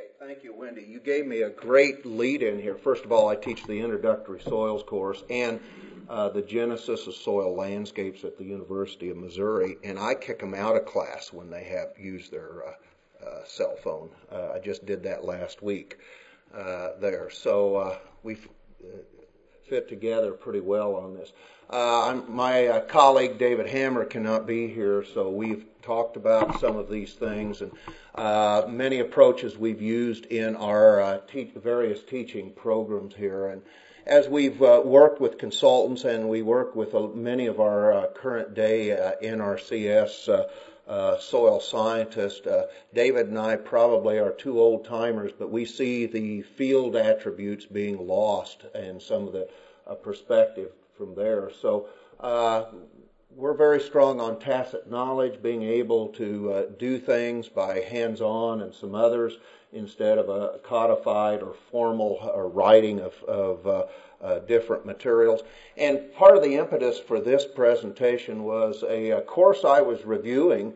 Thank you, Wendy. You gave me a great lead in here. First of all, I teach the introductory soils course and the genesis of soil landscapes at the University of Missouri, and I kick them out of class when they have used their cell phone. I just did that last week there. So we fit together pretty well on this. My colleague David Hammer cannot be here, so we've talked about some of these things and many approaches we've used in our various teaching programs here. And as we've worked with consultants and we work with many of our current day NRCS soil scientists, David and I probably are two old timers, but we see the field attributes being lost and some of the perspective from there. So we're very strong on tacit knowledge, being able to do things by hands-on and some others instead of a codified or formal writing of different materials. And part of the impetus for this presentation was a course I was reviewing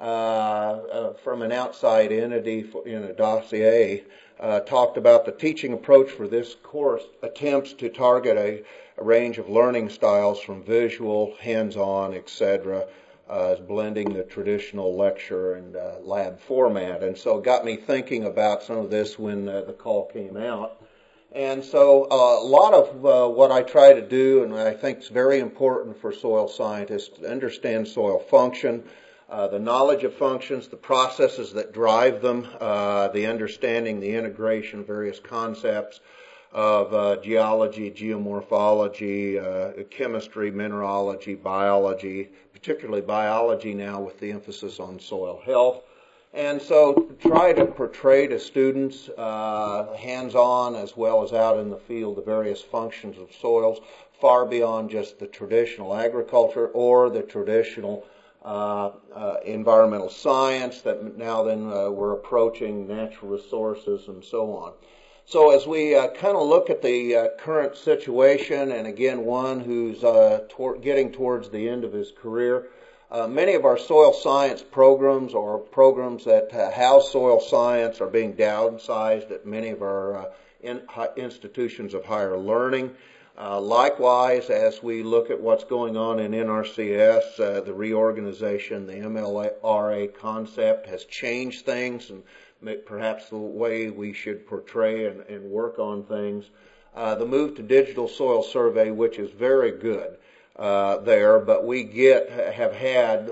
from an outside entity in a dossier. Talked about the teaching approach for this course attempts to target a range of learning styles from visual, hands-on, etc., as blending the traditional lecture and lab format. And so it got me thinking about some of this when the call came out. And so a lot of what I try to do, and I think is very important for soil scientists, to understand soil function, the knowledge of functions, the processes that drive them, the understanding, the integration of various concepts of geology, geomorphology, chemistry, mineralogy, biology, particularly biology now with the emphasis on soil health. And so try to portray to students, hands-on as well as out in the field, the various functions of soils, far beyond just the traditional agriculture or the traditional environmental science that now then we're approaching natural resources and so on. So as we kind of look at the current situation, and again one who's getting towards the end of his career, many of our soil science programs or programs that house soil science are being downsized at many of our institutions of higher learning. Likewise, as we look at what's going on in NRCS, the reorganization, the MLRA concept has changed things and perhaps the way we should portray and work on things. The move to digital soil survey, which is very good there, but we have had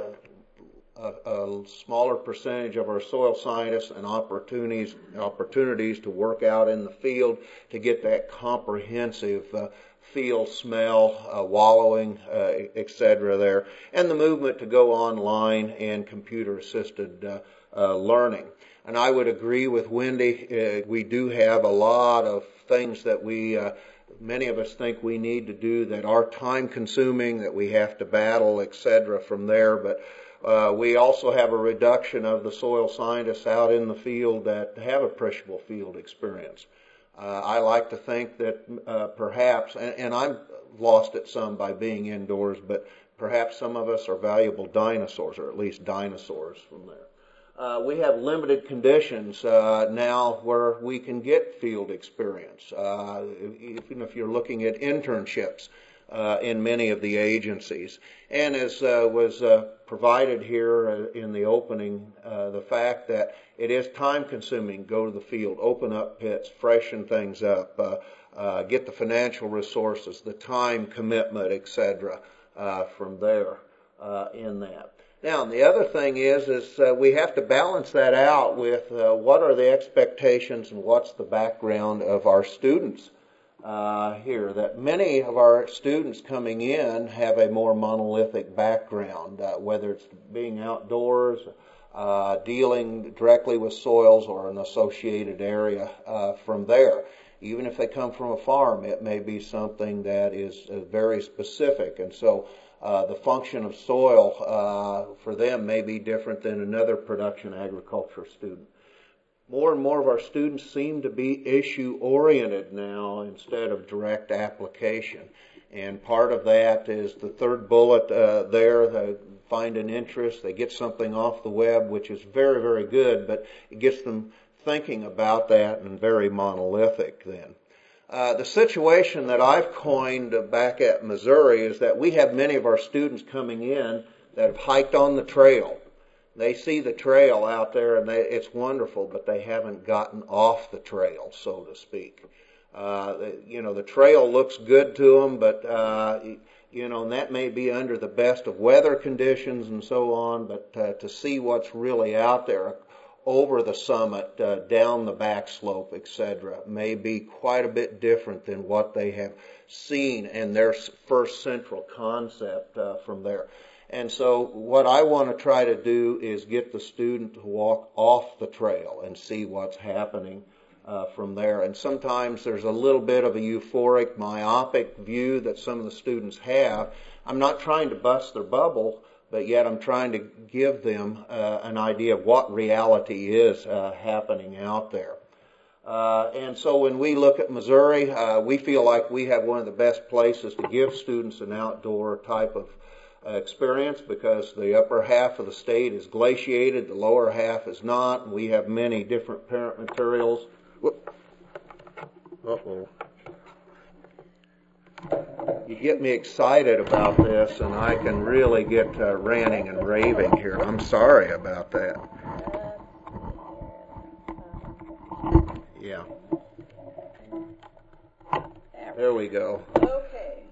a smaller percentage of our soil scientists and opportunities to work out in the field to get that comprehensive feel, smell, wallowing, etc. there, and the movement to go online and computer-assisted learning. And I would agree with Wendy, we do have a lot of things that many of us think we need to do that are time-consuming, that we have to battle, etc. from there, but we also have a reduction of the soil scientists out in the field that have appreciable field experience. I like to think that perhaps, and I'm lost at some by being indoors, but perhaps some of us are valuable dinosaurs, or at least dinosaurs from there. We have limited conditions now where we can get field experience, even if you're looking at internships in many of the agencies. And as was provided here in the opening, the fact that it is time-consuming, go to the field, open up pits, freshen things up, get the financial resources, the time commitment, etc. From there in that. Now, the other thing is we have to balance that out with what are the expectations and what's the background of our students here. That many of our students coming in have a more monolithic background, whether it's being outdoors, dealing directly with soils or an associated area from there. Even if they come from a farm, it may be something that is very specific. And so the function of soil for them may be different than another production agriculture student. More and more of our students seem to be issue-oriented now instead of direct application. And part of that is the third bullet there, they find an interest, they get something off the web, which is very, very good, but it gets them thinking about that and very monolithic then. The situation that I've coined back at Missouri is that we have many of our students coming in that have hiked on the trail. They see the trail out there and it's wonderful, but they haven't gotten off the trail, so to speak. The trail looks good to them, but, and that may be under the best of weather conditions and so on, but to see what's really out there over the summit, down the back slope, etc., may be quite a bit different than what they have seen and their first central concept from there. And so what I want to try to do is get the student to walk off the trail and see what's happening from there. And sometimes there's a little bit of a euphoric, myopic view that some of the students have. I'm not trying to bust their bubble, but yet I'm trying to give them an idea of what reality is happening out there. And so when we look at Missouri, we feel like we have one of the best places to give students an outdoor type of experience because the upper half of the state is glaciated, the lower half is not, and we have many different parent materials. Uh-oh. You get me excited about this, and I can really get ranting and raving here. I'm sorry about that. Yeah. There we go. Okay.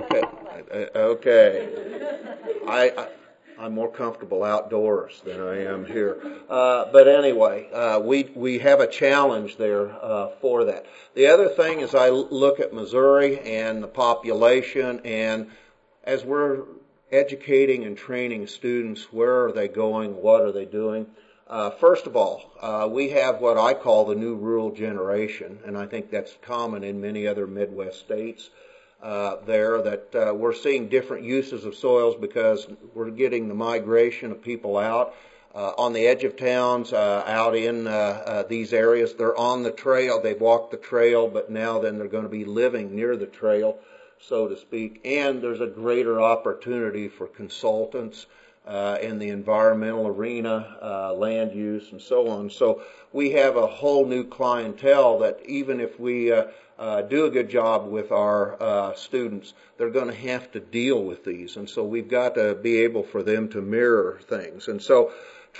Okay. I'm more comfortable outdoors than I am here. But anyway, we have a challenge there for that. The other thing is I look at Missouri and the population, and as we're educating and training students, where are they going? What are they doing? First of all, we have what I call the new rural generation, and I think that's common in many other Midwest states. That we're seeing different uses of soils because we're getting the migration of people out on the edge of towns, out in these areas. They're on the trail, they've walked the trail, but now then they're going to be living near the trail, so to speak. And there's a greater opportunity for consultants in the environmental arena, land use, and so on. So we have a whole new clientele that even if we do a good job with our students, they're going to have to deal with these. And so we've got to be able for them to mirror things. And so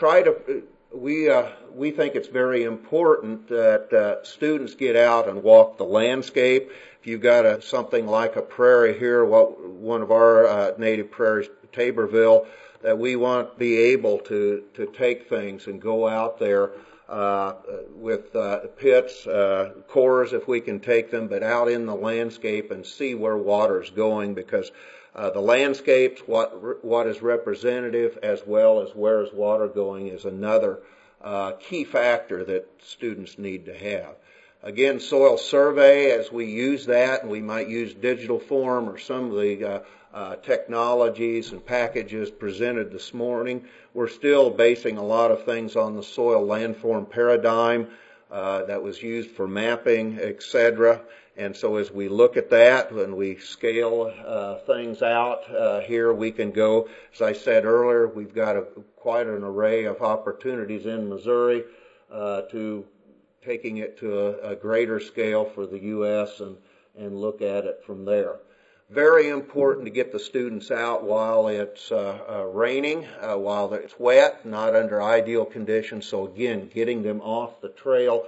we think it's very important that students get out and walk the landscape. If you've got something like a prairie here, one of our native prairies, Taborville, that we want to be able to take things and go out there with pits, cores if we can take them, but out in the landscape and see where water's going, because the landscapes, what is representative, as well as where is water going, is another key factor that students need to have. Again, soil survey, as we use that, and we might use digital form or some of the technologies and packages presented this morning. We're still basing a lot of things on the soil landform paradigm that was used for mapping, etc. And so as we look at that, when we scale things out here, we can go, as I said earlier, we've got quite an array of opportunities in Missouri to taking it to a greater scale for the U.S. and look at it from there. Very important to get the students out while it's raining, while it's wet, not under ideal conditions. So again, getting them off the trail,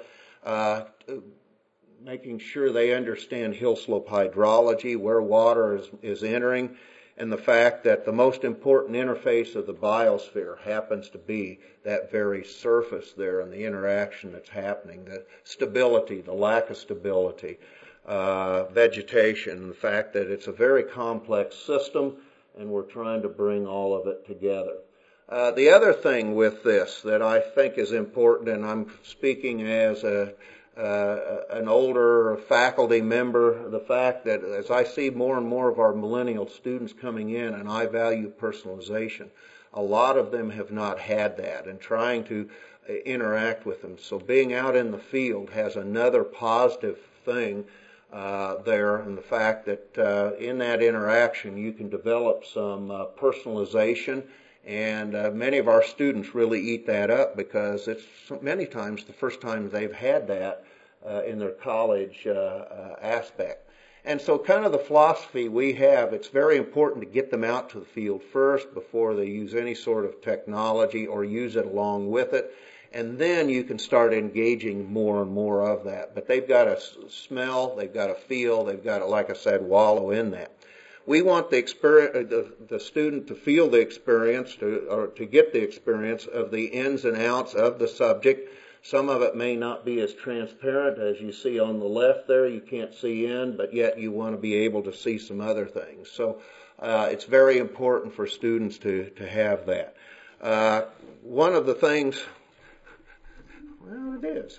making sure they understand hill slope hydrology, where water is entering, and the fact that the most important interface of the biosphere happens to be that very surface there and the interaction that's happening, the stability, the lack of stability. Vegetation, the fact that it's a very complex system and we're trying to bring all of it together. The other thing with this that I think is important, and I'm speaking as an older faculty member, the fact that as I see more and more of our millennial students coming in, and I value personalization, a lot of them have not had that and trying to interact with them. So being out in the field has another positive thing there, and the fact that in that interaction you can develop some personalization And many of our students really eat that up because it's many times the first time they've had that in their college aspect. And so kind of the philosophy we have, it's very important to get them out to the field first before they use any sort of technology or use it along with it. And then you can start engaging more and more of that. But they've got to smell, they've got to feel, they've got to, like I said, wallow in that. We want the student to feel the experience, to get the experience of the ins and outs of the subject. Some of it may not be as transparent as you see on the left there. You can't see in, but yet you want to be able to see some other things. So it's very important for students to have that. One of the things, well, it is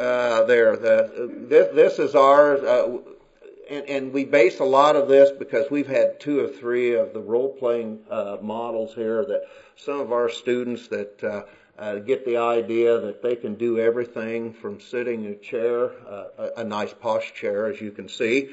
this is ours. And we base a lot of this because we've had 2 or 3 of the role-playing models here that some of our students that get the idea that they can do everything from sitting in a chair, a nice posh chair, as you can see.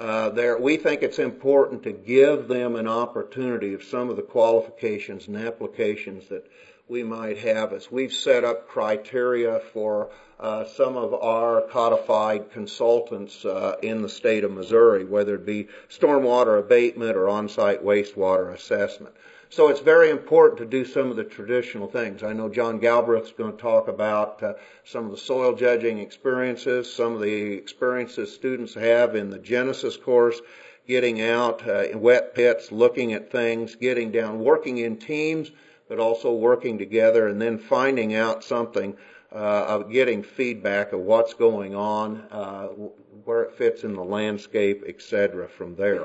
We think it's important to give them an opportunity of some of the qualifications and applications that we might have as we've set up criteria for some of our codified consultants in the state of Missouri, whether it be stormwater abatement or on-site wastewater assessment. So it's very important to do some of the traditional things. I know John Galbraith's going to talk about some of the soil judging experiences, some of the experiences students have in the Genesis course, getting out in wet pits, looking at things, getting down, working in teams, but also working together and then finding out something, of getting feedback of what's going on, where it fits in the landscape, etc. from there.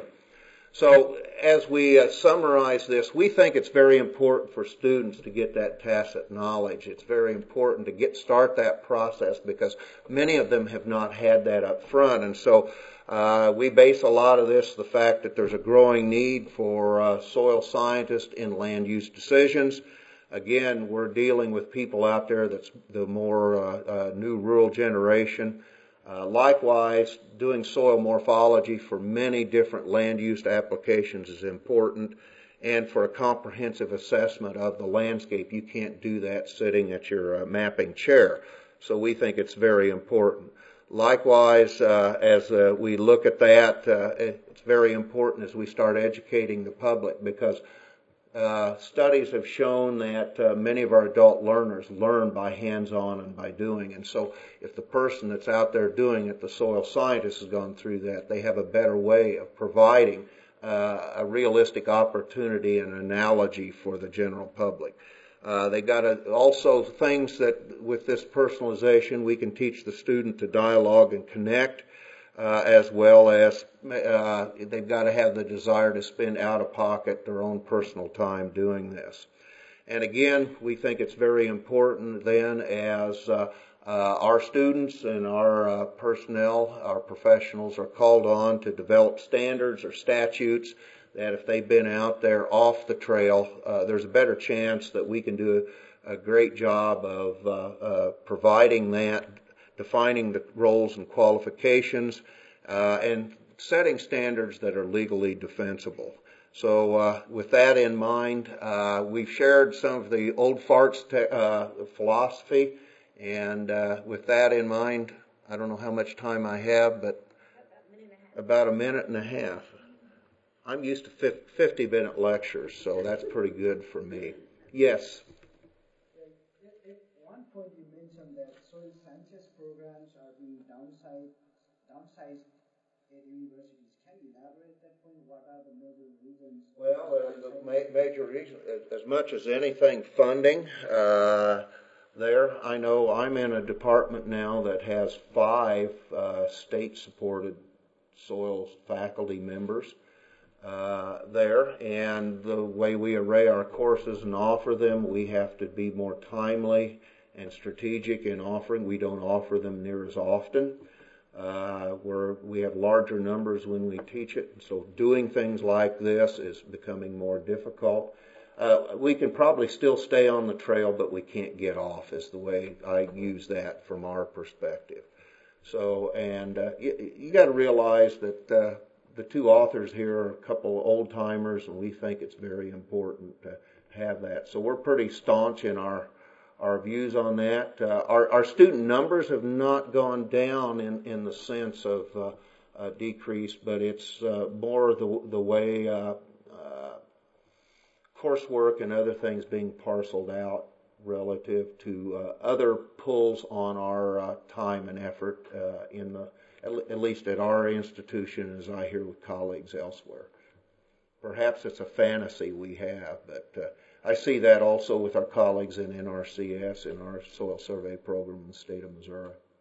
So as we summarize this, we think it's very important for students to get that tacit knowledge. It's very important to start that process because many of them have not had that up front. And so we base a lot of this the fact that there's a growing need for soil scientists in land use decisions. Again, we're dealing with people out there that's the more new rural generation. Likewise, doing soil morphology for many different land use applications is important, and for a comprehensive assessment of the landscape, you can't do that sitting at your mapping chair. So we think it's very important. Likewise, as we look at that, it's very important as we start educating the public because studies have shown that many of our adult learners learn by hands-on and by doing. And so if the person that's out there doing it, the soil scientist, has gone through that, they have a better way of providing a realistic opportunity and analogy for the general public. They got also things that with this personalization we can teach the student to dialogue and connect, as well as they've got to have the desire to spend out of pocket their own personal time doing this. And again, we think it's very important then as our students and our personnel, our professionals are called on to develop standards or statutes that if they've been out there off the trail, there's a better chance that we can do a great job of providing that, defining the roles and qualifications, and setting standards that are legally defensible. So with that in mind, we've shared some of the old farts philosophy, and with that in mind, I don't know how much time I have, but about a minute and a half. I'm used to 50-minute lectures, so that's pretty good for me. Yes? At one point you mentioned that soil sciences programs are being downsized at universities. Can you elaborate that point? What are the major reasons? Well, the major reason, as much as anything, funding. There, I know I'm in a department now that has 5 state-supported soil faculty members there, and the way we array our courses and offer them, we have to be more timely and strategic in offering. We don't offer them near as often. We have larger numbers when we teach it, so doing things like this is becoming more difficult. We can probably still stay on the trail, but we can't get off, is the way I use that from our perspective. So, and you got to realize that the 2 authors here are a couple of old-timers, and we think it's very important to have that. So we're pretty staunch in our views on that. Our student numbers have not gone down in the sense of decrease, but it's more the way coursework and other things being parceled out relative to other pulls on our time and effort at least at our institution, as I hear with colleagues elsewhere. Perhaps it's a fantasy we have, but I see that also with our colleagues in NRCS, in our soil survey program in the state of Missouri.